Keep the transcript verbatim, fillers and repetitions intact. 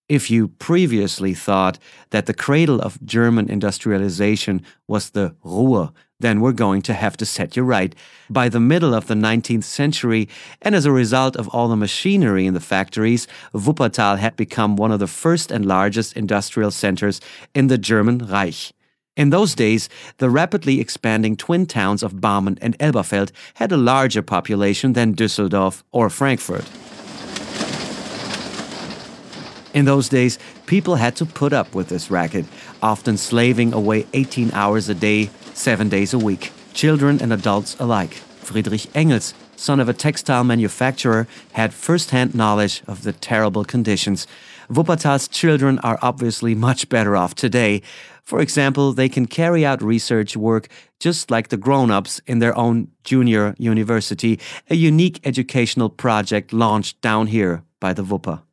If you previously thought that the cradle of German industrialization was the Ruhr, then we're going to have to set you right. By the middle of the nineteenth century, and as a result of all the machinery in the factories, Wuppertal had become one of the first and largest industrial centers in the German Reich. In those days, the rapidly expanding twin towns of Barmen and Elberfeld had a larger population than Düsseldorf or Frankfurt. In those days, people had to put up with this racket, often slaving away eighteen hours a day, seven days a week, children and adults alike. Friedrich Engels, son of a textile manufacturer, had first-hand knowledge of the terrible conditions. Wuppertal's children are obviously much better off today. For example, they can carry out research work just like the grown-ups in their own junior university, a unique educational project launched down here by the Wupper.